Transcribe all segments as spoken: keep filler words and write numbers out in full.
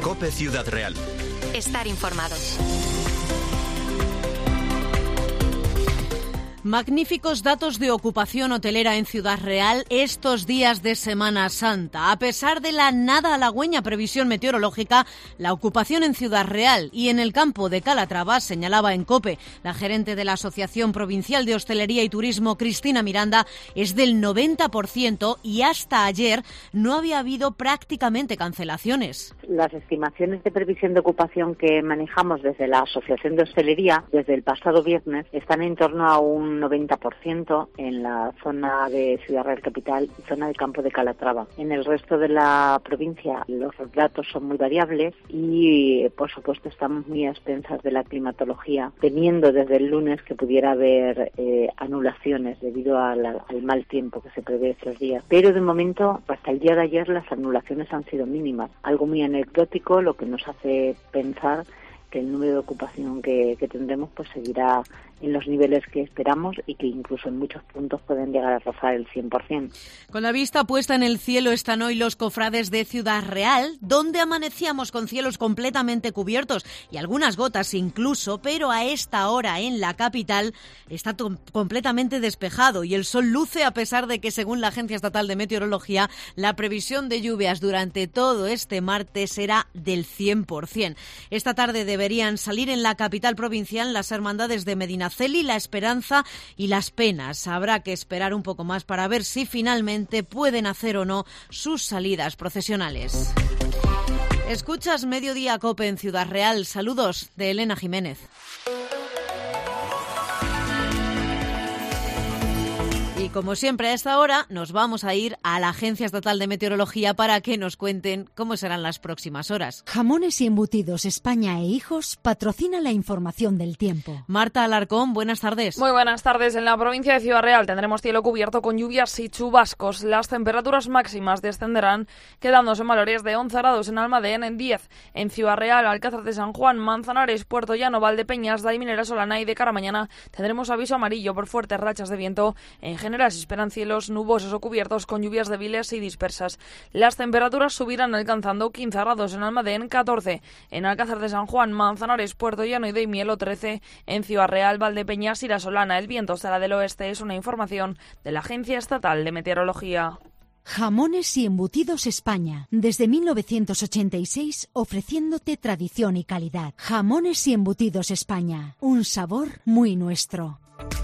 COPE Ciudad Real. Estar informados. Magníficos datos de ocupación hotelera en Ciudad Real estos días de Semana Santa. A pesar de la nada halagüeña previsión meteorológica, la ocupación en Ciudad Real y en el campo de Calatrava, señalaba en COPE la gerente de la Asociación Provincial de Hostelería y Turismo, Cristina Miranda, es del noventa por ciento y hasta ayer no había habido prácticamente cancelaciones. Las estimaciones de previsión de ocupación que manejamos desde la Asociación de Hostelería desde el pasado viernes están en torno a un noventa por ciento en la zona de Ciudad Real Capital y zona del campo de Calatrava. En el resto de la provincia los datos son muy variables y, por supuesto, estamos muy a expensas de la climatología, temiendo desde el lunes que pudiera haber eh, anulaciones debido a la, al mal tiempo que se prevé estos días. Pero, de momento, hasta el día de ayer las anulaciones han sido mínimas. Algo muy anecdótico, lo que nos hace pensar que el número de ocupación que, que tendremos pues seguirá en los niveles que esperamos y que incluso en muchos puntos pueden llegar a rozar el cien por ciento. Con la vista puesta en el cielo están hoy los cofrades de Ciudad Real, donde amanecíamos con cielos completamente cubiertos y algunas gotas incluso, pero a esta hora en la capital está to- completamente despejado y el sol luce a pesar de que, según la Agencia Estatal de Meteorología, la previsión de lluvias durante todo este martes será del cien por ciento. Esta tarde deberían salir en la capital provincial las hermandades de Medinaceli, La Esperanza y Las Penas. Habrá que esperar un poco más para ver si finalmente pueden hacer o no sus salidas procesionales. Escuchas Mediodía COPE en Ciudad Real. Saludos de Elena Jiménez. Y como siempre a esta hora nos vamos a ir a la Agencia Estatal de Meteorología para que nos cuenten cómo serán las próximas horas. Jamones y Embutidos España e Hijos patrocina la información del tiempo. Marta Alarcón, buenas tardes. Muy buenas tardes. En la provincia de Ciudad Real tendremos cielo cubierto con lluvias y chubascos. Las temperaturas máximas descenderán, quedándose en valores de once grados en Almadén, en diez en Ciudad Real, Alcázar de San Juan, Manzanares, Puerto Llano, Valdepeñas, Daiminera, Solana, y de cara a mañana tendremos aviso amarillo por fuertes rachas de viento. En general se esperan cielos nubosos o cubiertos con lluvias débiles y dispersas. Las temperaturas subirán alcanzando quince grados en Almadén, catorce en Alcázar de San Juan, Manzanares, Puerto Llano y Daimiel, trece en Ciudad Real, Valdepeñas y La Solana. El viento será del oeste, es una información de la Agencia Estatal de Meteorología. Jamones y Embutidos España, desde mil novecientos ochenta y seis ofreciéndote tradición y calidad. Jamones y Embutidos España, un sabor muy nuestro.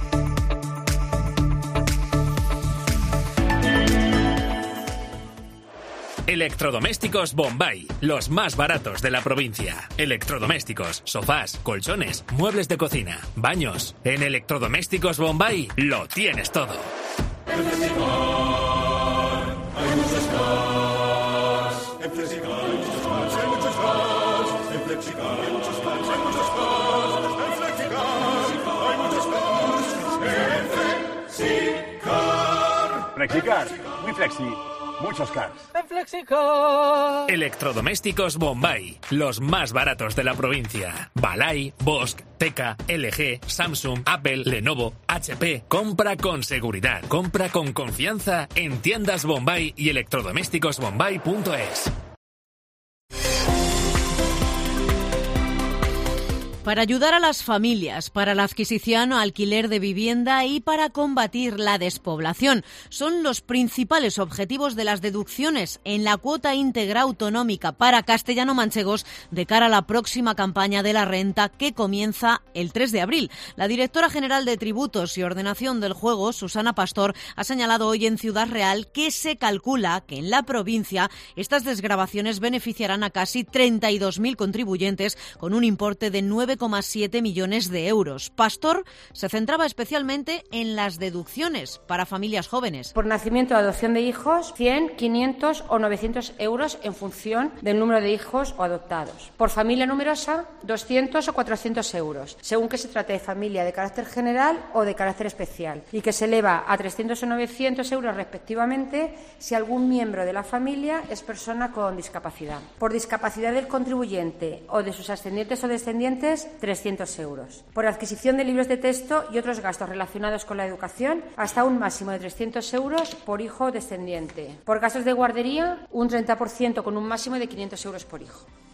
Electrodomésticos Bombay, los más baratos de la provincia. Electrodomésticos, sofás, colchones, muebles de cocina, baños. En Electrodomésticos Bombay lo tienes todo. En Flexicar hay muchos cars. En Flexicar hay muchos cars, hay muchos cars. En Flexicar hay muchos cars, hay muchos cars. En Flexicar hay muchos cars. En Flexicar. Flexicar, muy flexi. Muchos cars. En Flexicar. Electrodomésticos Bombay, los más baratos de la provincia. Balay, Bosch, Teka, L G, Samsung, Apple, Lenovo, H P. Compra con seguridad, compra con confianza en tiendas Bombay y electrodomésticos bombay punto es. Para ayudar a las familias, para la adquisición o alquiler de vivienda y para combatir la despoblación. Son los principales objetivos de las deducciones en la cuota íntegra autonómica para castellano-manchegos de cara a la próxima campaña de la renta que comienza el tres de abril. La directora general de Tributos y Ordenación del Juego, Susana Pastor, ha señalado hoy en Ciudad Real que se calcula que en la provincia estas desgravaciones beneficiarán a casi treinta y dos mil contribuyentes con un importe de nueve coma siete millones de euros. Pastor se centraba especialmente en las deducciones para familias jóvenes. Por nacimiento o adopción de hijos, cien, quinientos o novecientos euros en función del número de hijos o adoptados. Por familia numerosa, doscientos o cuatrocientos euros, según que se trate de familia de carácter general o de carácter especial, y que se eleva a trescientos o novecientos euros respectivamente si algún miembro de la familia es persona con discapacidad. Por discapacidad del contribuyente o de sus ascendientes o descendientes, trescientos euros. Por adquisición de libros de texto y otros gastos relacionados con la educación, hasta un máximo de trescientos euros por hijo descendiente. Por gastos de guardería, un treinta por ciento con un máximo de quinientos euros por hijo.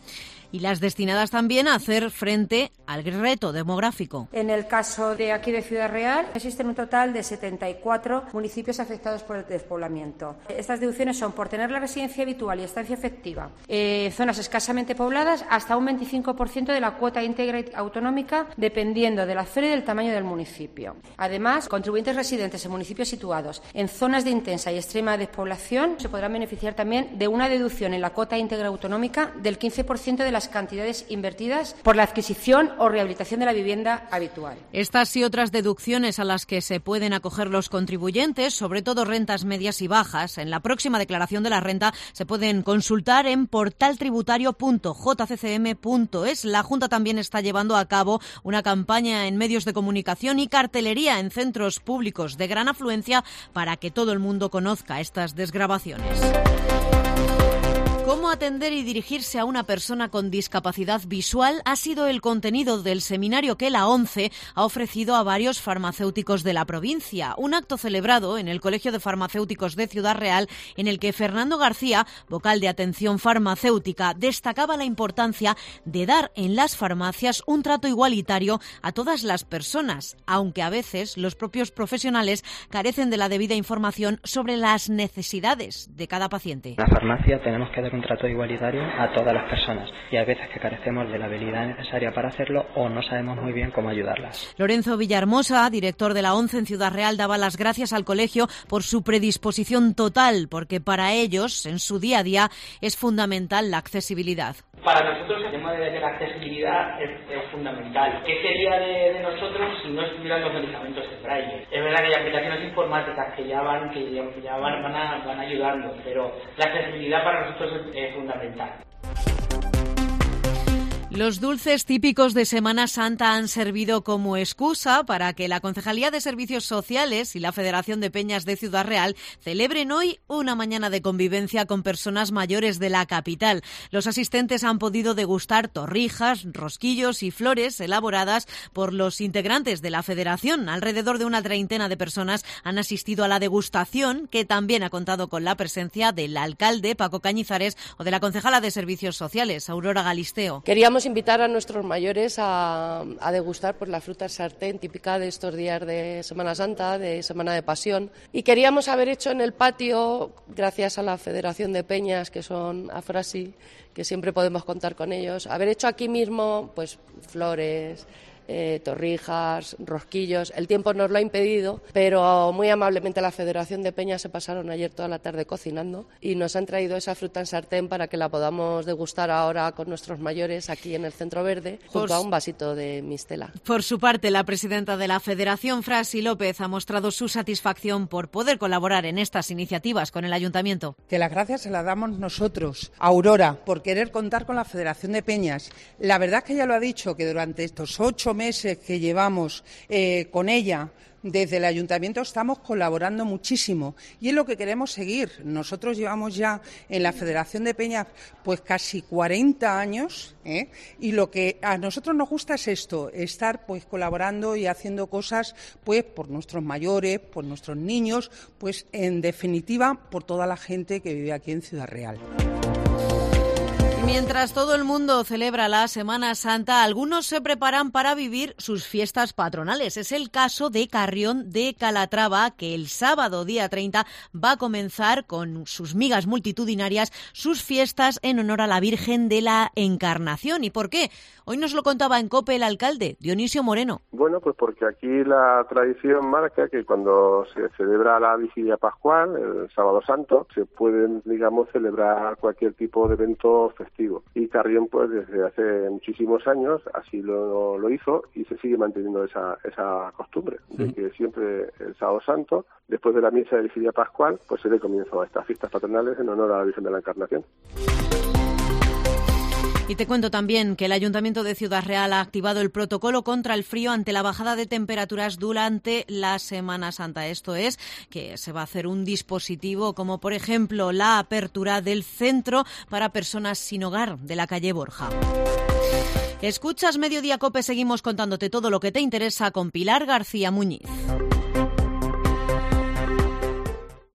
y las destinadas también a hacer frente al reto demográfico. En el caso de aquí de Ciudad Real, existen un total de setenta y cuatro municipios afectados por el despoblamiento. Estas deducciones son por tener la residencia habitual y estancia efectiva, eh, zonas escasamente pobladas, hasta un veinticinco por ciento de la cuota íntegra autonómica, dependiendo de la zona y del tamaño del municipio. Además, contribuyentes residentes en municipios situados en zonas de intensa y extrema despoblación se podrán beneficiar también de una deducción en la cuota íntegra autonómica del quince por ciento de las cantidades invertidas por la adquisición o rehabilitación de la vivienda habitual. Estas y otras deducciones a las que se pueden acoger los contribuyentes, sobre todo rentas medias y bajas, en la próxima declaración de la renta se pueden consultar en portal tributario punto j c c m punto es. La Junta también está llevando a cabo una campaña en medios de comunicación y cartelería en centros públicos de gran afluencia para que todo el mundo conozca estas desgravaciones. Cómo atender y dirigirse a una persona con discapacidad visual ha sido el contenido del seminario que la ONCE ha ofrecido a varios farmacéuticos de la provincia. Un acto celebrado en el Colegio de Farmacéuticos de Ciudad Real, en el que Fernando García, vocal de atención farmacéutica, destacaba la importancia de dar en las farmacias un trato igualitario a todas las personas, aunque a veces los propios profesionales carecen de la debida información sobre las necesidades de cada paciente. En la farmacia tenemos que dar un trato igualitario a todas las personas y hay veces que carecemos de la habilidad necesaria para hacerlo o no sabemos muy bien cómo ayudarlas. Lorenzo Villahermosa, director de la ONCE en Ciudad Real, daba las gracias al colegio por su predisposición total, porque para ellos, en su día a día, es fundamental la accesibilidad. Para nosotros el tema de la accesibilidad es, es fundamental. ¿Qué sería de, de nosotros si no estuvieran los medicamentos en braille? Es verdad que hay aplicaciones informáticas que ya van, que ya, que ya van, van, a, van ayudando, pero la accesibilidad para nosotros es, es fundamental. Los dulces típicos de Semana Santa han servido como excusa para que la Concejalía de Servicios Sociales y la Federación de Peñas de Ciudad Real celebren hoy una mañana de convivencia con personas mayores de la capital. Los asistentes han podido degustar torrijas, rosquillos y flores elaboradas por los integrantes de la Federación. Alrededor de una treintena de personas han asistido a la degustación, que también ha contado con la presencia del alcalde, Paco Cañizares, o de la concejala de Servicios Sociales, Aurora Galisteo. Queríamos invitar a nuestros mayores a, a degustar pues, la fruta sartén típica de estos días de Semana Santa, de Semana de Pasión, y queríamos haber hecho en el patio, gracias a la Federación de Peñas, que son Afrasi, que siempre podemos contar con ellos, haber hecho aquí mismo pues flores, Eh, torrijas, rosquillos. El tiempo nos lo ha impedido, pero muy amablemente la Federación de Peñas se pasaron ayer toda la tarde cocinando y nos han traído esa fruta en sartén para que la podamos degustar ahora con nuestros mayores aquí en el Centro Verde, junto por, a un vasito de mistela. Por su parte, la presidenta de la Federación, Frasi López, ha mostrado su satisfacción por poder colaborar en estas iniciativas con el Ayuntamiento. Que las gracias se las damos nosotros, a Aurora, por querer contar con la Federación de Peñas. La verdad es que ella lo ha dicho, que durante estos ocho meses que llevamos eh, con ella desde el Ayuntamiento estamos colaborando muchísimo y es lo que queremos seguir. Nosotros llevamos ya en la Federación de Peñas pues casi cuarenta años ¿eh? y lo que a nosotros nos gusta es esto, estar pues colaborando y haciendo cosas pues por nuestros mayores, por nuestros niños, pues en definitiva por toda la gente que vive aquí en Ciudad Real. Mientras todo el mundo celebra la Semana Santa, algunos se preparan para vivir sus fiestas patronales. Es el caso de Carrión de Calatrava, que el sábado día treinta va a comenzar con sus migas multitudinarias sus fiestas en honor a la Virgen de la Encarnación. ¿Y por qué? Hoy nos lo contaba en COPE el alcalde, Dionisio Moreno. Bueno, pues porque aquí la tradición marca que cuando se celebra la Vigilia Pascual, el Sábado Santo, se pueden, digamos, celebrar cualquier tipo de evento festivo. Y Carrión, pues desde hace muchísimos años así lo, lo hizo y se sigue manteniendo esa, esa costumbre de mm. que siempre el Sábado Santo, después de la misa de Vigilia Pascual, pues se dé comienzo a estas fiestas patronales en honor a la Virgen de la Encarnación. Y te cuento también que el Ayuntamiento de Ciudad Real ha activado el protocolo contra el frío ante la bajada de temperaturas durante la Semana Santa. Esto es, que se va a hacer un dispositivo como, por ejemplo, la apertura del centro para personas sin hogar de la calle Borja. Escuchas Mediodía COPE, seguimos contándote todo lo que te interesa con Pilar García Muñiz.